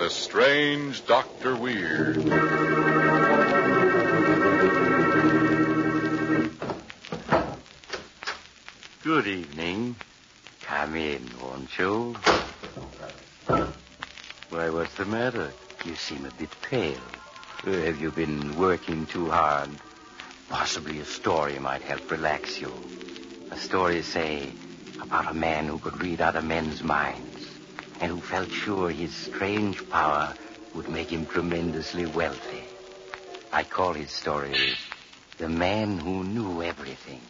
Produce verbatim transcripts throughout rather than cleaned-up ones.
Strange Doctor Weird. Good evening. Come in, won't you? Why, what's the matter? You seem a bit pale. Uh, have you been working too hard? Possibly a story might help relax you. A story, say, about a man who could read other men's minds and who felt sure his strange power would make him tremendously wealthy. I call his story The Man Who Knew Everything.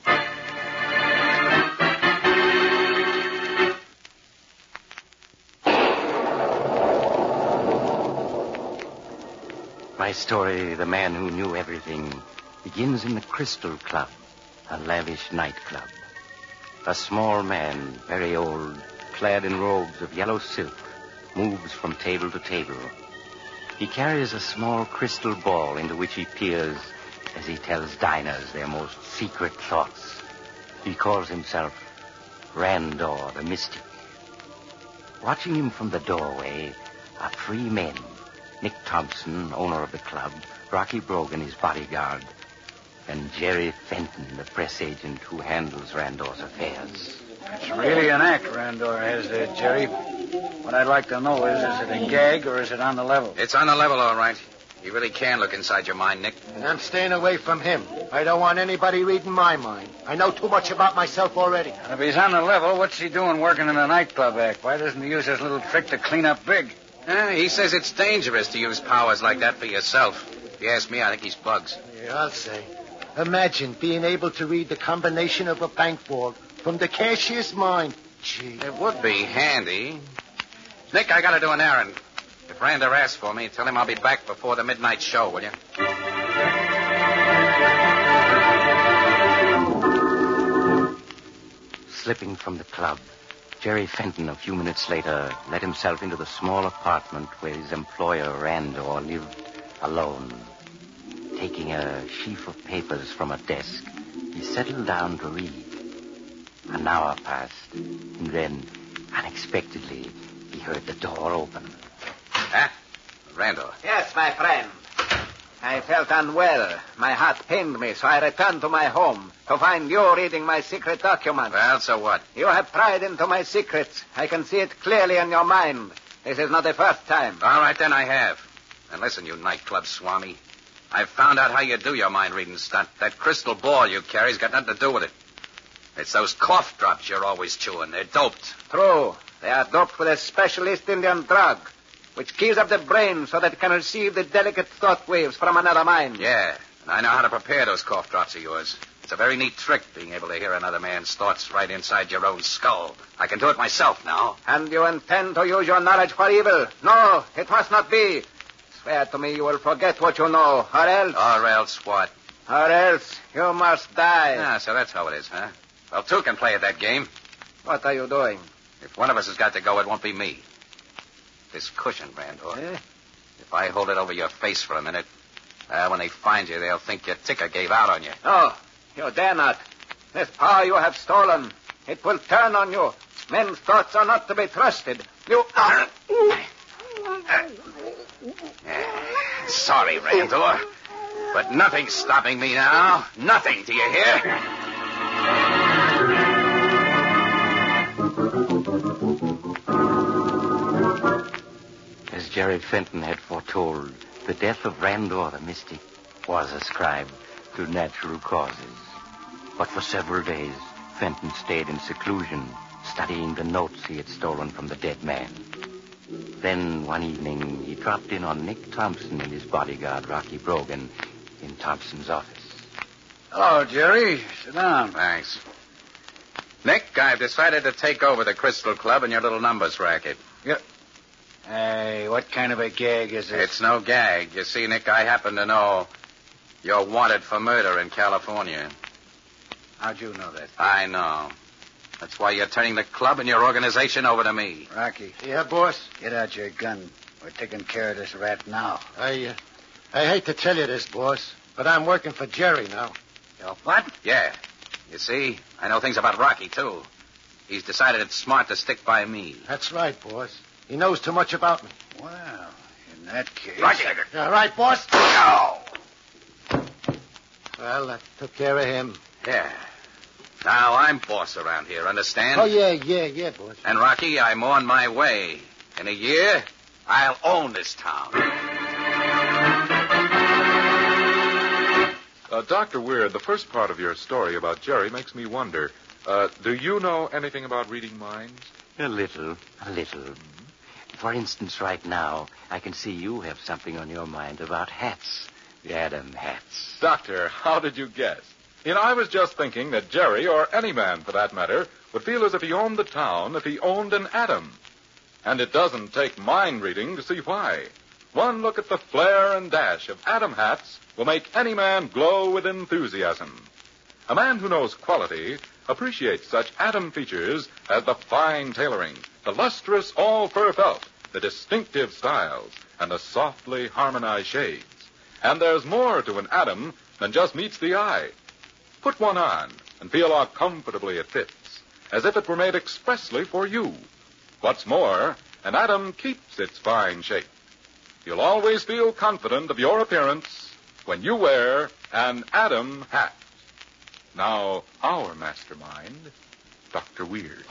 My story, The Man Who Knew Everything, begins in the Crystal Club, a lavish nightclub. A small man, very old, clad in robes of yellow silk, moves from table to table. He carries a small crystal ball into which he peers as he tells diners their most secret thoughts. He calls himself Randor the Mystic. Watching him from the doorway are three men. Nick Thompson, owner of the club, Rocky Brogan, his bodyguard, and Jerry Fenton, the press agent who handles Randor's affairs. It's really an act Randor has there, Jerry. What I'd like to know is, is it a gag or is it on the level? It's on the level, all right. You really can look inside your mind, Nick. And I'm staying away from him. I don't want anybody reading my mind. I know too much about myself already. And if he's on the level, what's he doing working in a nightclub act? Why doesn't he use his little trick to clean up big? Eh, he says it's dangerous to use powers like that for yourself. If you ask me, I think he's bugs. Yeah, I'll say. Imagine being able to read the combination of a bank vault from the cashier's mind. Gee. It would be handy. Nick, I gotta do an errand. If Randor asks for me, tell him I'll be back before the midnight show, will you? Slipping from the club, Jerry Fenton, a few minutes later, let himself into the small apartment where his employer, Randor, lived alone. Taking a sheaf of papers from a desk, he settled down to read. An hour passed, and then, unexpectedly, he heard the door open. Huh? Randor. Yes, my friend. I felt unwell. My heart pained me, so I returned to my home to find you reading my secret document. Well, so what? You have pried into my secrets. I can see it clearly in your mind. This is not the first time. All right, then I have. And listen, you nightclub swami. I've found out how you do your mind-reading stunt. That crystal ball you carry's got nothing to do with it. It's those cough drops you're always chewing. They're doped. True. They are doped with a special East Indian drug, which keys up the brain so that it can receive the delicate thought waves from another mind. Yeah, and I know how to prepare those cough drops of yours. It's a very neat trick, being able to hear another man's thoughts right inside your own skull. I can do it myself now. And you intend to use your knowledge for evil? No, it must not be. Swear to me you will forget what you know, or else... Or else what? Or else you must die. Ah, so that's how it is, huh? Well, two can play at that game. What are you doing? If one of us has got to go, it won't be me. This cushion, Randor. Eh? If I hold it over your face for a minute, uh, when they find you, they'll think your ticker gave out on you. No, you dare not. This power you have stolen, it will turn on you. Men's thoughts are not to be trusted. You... Uh, sorry, Randor, but nothing's stopping me now. Nothing, do you hear? As Jerry Fenton had foretold, the death of Randor the Mystic was ascribed to natural causes. But for several days, Fenton stayed in seclusion, studying the notes he had stolen from the dead man. Then, one evening, he dropped in on Nick Thompson and his bodyguard, Rocky Brogan, in Thompson's office. Hello, Jerry. Sit down. Thanks. Nick, I've decided to take over the Crystal Club and your little numbers racket. Yep. Hey, what kind of a gag is this? It's no gag. You see, Nick, I happen to know you're wanted for murder in California. How'd you know that? I know. That's why you're turning the club and your organization over to me. Rocky. Yeah, boss? Get out your gun. We're taking care of this rat now. I, uh, I hate to tell you this, boss, but I'm working for Jerry now. You what? Yeah. You see, I know things about Rocky, too. He's decided it's smart to stick by me. That's right, boss. He knows too much about me. Well, In that case... Rocky! All right, boss? No! Well, that took care of him. Yeah. Now I'm boss around here, understand? Oh, yeah, yeah, yeah, boss. And, Rocky, I'm on my way. In a year, I'll own this town. Uh, Doctor Weird, the first part of your story about Jerry makes me wonder. Uh, do you know anything about reading minds? A little, a little. For instance, right now, I can see you have something on your mind about hats. The Adam hats. Doctor, how did you guess? You know, I was just thinking that Jerry, or any man for that matter, would feel as if he owned the town if he owned an Adam. And it doesn't take mind reading to see why. One look at the flare and dash of Adam hats will make any man glow with enthusiasm. A man who knows quality appreciates such Adam features as the fine tailoring, the lustrous all-fur felt, the distinctive styles, and the softly harmonized shades. And there's more to an Adam than just meets the eye. Put one on and feel how comfortably it fits, as if it were made expressly for you. What's more, an Adam keeps its fine shape. You'll always feel confident of your appearance when you wear an Adam hat. Now, our mastermind, Doctor Weird.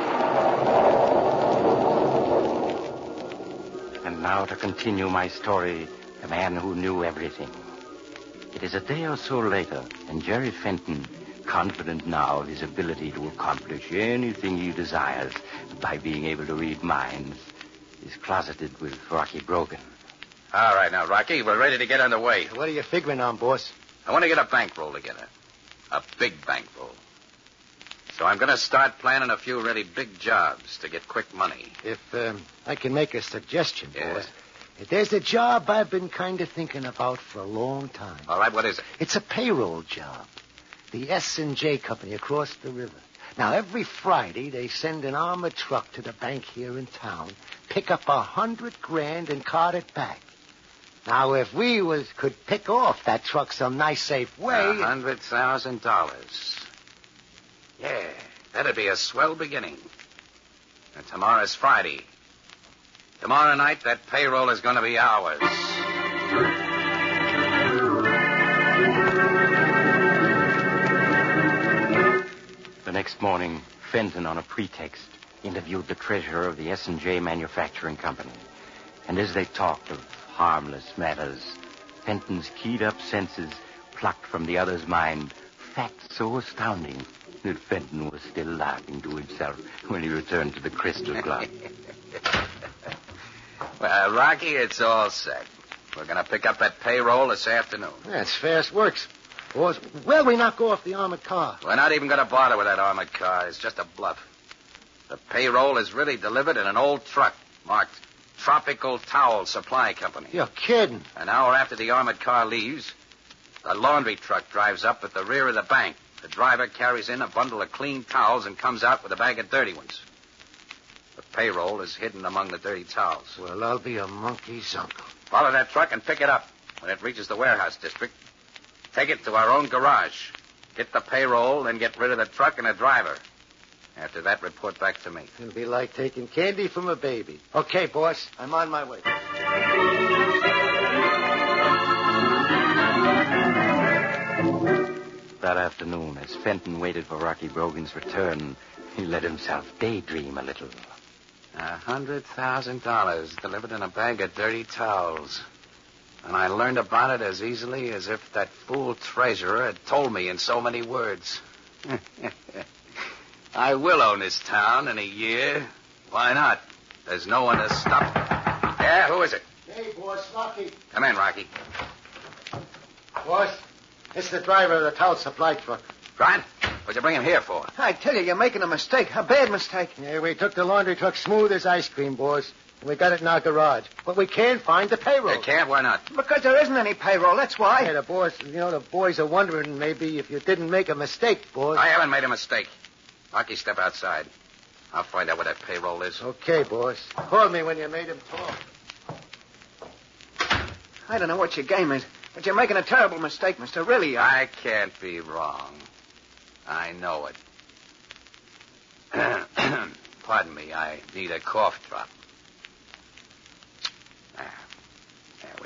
And now to continue my story, the man who knew everything. It is a day or so later, and Jerry Fenton, confident now of his ability to accomplish anything he desires by being able to read minds, is closeted with Rocky Brogan. All right, now, Rocky, we're ready to get underway. What are you figuring on, boss? I want to get a bankroll together. A big bankroll. So I'm going to start planning a few really big jobs to get quick money. If um, I can make a suggestion, Yeah. boss. There's a job I've been kind of thinking about for a long time. All right, what is it? It's a payroll job. The S and J Company across the river. Now, every Friday, they send an armored truck to the bank here in town, pick up a hundred grand and cart it back. Now, if we was could pick off that truck some nice, safe way... A hundred thousand dollars. Yeah, that'd be a swell beginning. And tomorrow's Friday. Tomorrow night, that payroll is going to be ours. The next morning, Fenton, on a pretext, interviewed the treasurer of the S and J Manufacturing Company. And as they talked of harmless matters, Fenton's keyed-up senses plucked from the other's mind facts so astounding that Fenton was still laughing to himself when he returned to the Crystal Club. Well, Rocky, it's all set. We're going to pick up that payroll this afternoon. That's fast works. Boss, where'll we knock off the armored car? We're not even going to bother with that armored car. It's just a bluff. The payroll is really delivered in an old truck marked Tropical Towel Supply Company. You're kidding. An hour after the armored car leaves, the laundry truck drives up at the rear of the bank. The driver carries in a bundle of clean towels and comes out with a bag of dirty ones. The payroll is hidden among the dirty towels. Well, I'll be a monkey's uncle. Follow that truck and pick it up. When it reaches the warehouse district, take it to our own garage. Get the payroll, then get rid of the truck and the driver. After that, report back to me. It'll be like taking candy from a baby. Okay, boss. I'm on my way. That afternoon, as Fenton waited for Rocky Brogan's return, he let himself daydream a little. A hundred thousand dollars delivered in a bag of dirty towels. And I learned about it as easily as if that fool treasurer had told me in so many words. I will own this town in a year. Why not? There's no one to stop me. Yeah, who is it? Hey, boss, Rocky. Come in, Rocky. Boss, it's the driver of the towel supply truck. Grant, what'd you bring him here for? I tell you, you're making a mistake, a bad mistake. Yeah, we took the laundry truck smooth as ice cream, boss. And we got it in our garage. But we can't find the payroll. You can't? Why not? Because there isn't any payroll, that's why. Hey, the boss, you know, the boys are wondering maybe if you didn't make a mistake, boss. I haven't made a mistake. Rocky, step outside. I'll find out where that payroll is. Okay, boss. Call me when you made him talk. I don't know what your game is, but you're making a terrible mistake, mister. Really, you are. I can't be wrong. I know it. Pardon me, I need a cough drop. Ah,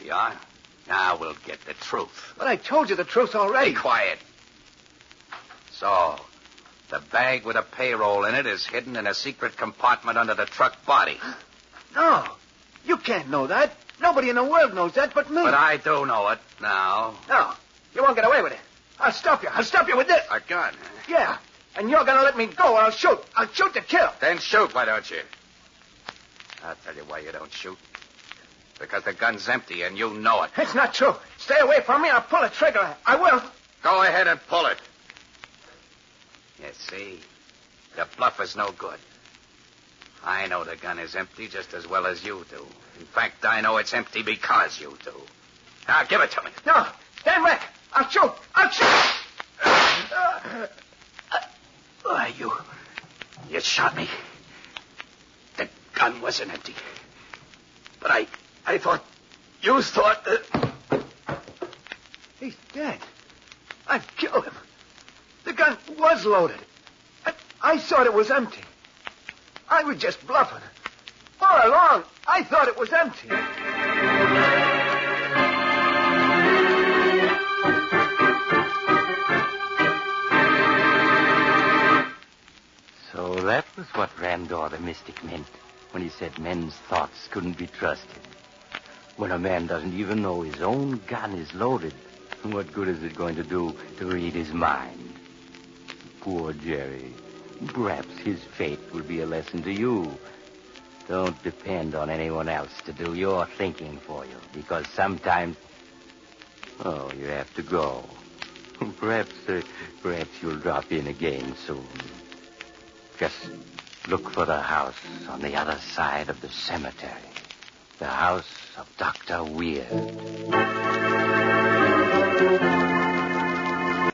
we are. Now we'll get the truth. But I told you the truth already. Be quiet. So, the bag with a payroll in it is hidden in a secret compartment under the truck body. No. You can't know that. Nobody in the world knows that but me. But I do know it now. No. You won't get away with it. I'll stop you. I'll stop you with this. A gun, huh? Yeah. And you're going to let me go or I'll shoot. I'll shoot to kill. Then shoot, why don't you? I'll tell you why you don't shoot. Because the gun's empty and you know it. It's not true. Stay away from me. I'll pull the trigger. I will. Go ahead and pull it. You see, your bluff is no good. I know the gun is empty just as well as you do. In fact, I know it's empty because you do. Now, give it to me. No. Stand back. I'll shoot. I'll shoot. Uh, uh, Why, you... You shot me. The gun wasn't empty. But I... I thought... You thought that... He's dead. I've killed him. The gun was loaded. I, I thought it was empty. I was just bluffing. All along, I thought it was empty. So that was what Randor the Mystic meant when he said men's thoughts couldn't be trusted. When a man doesn't even know his own gun is loaded, what good is it going to do to read his mind? Poor Jerry. Perhaps his fate will be a lesson to you. Don't depend on anyone else to do your thinking for you, because sometimes... Oh, you have to go. Perhaps, uh, perhaps you'll drop in again soon. Just look for the house on the other side of the cemetery. The house of Doctor Weir.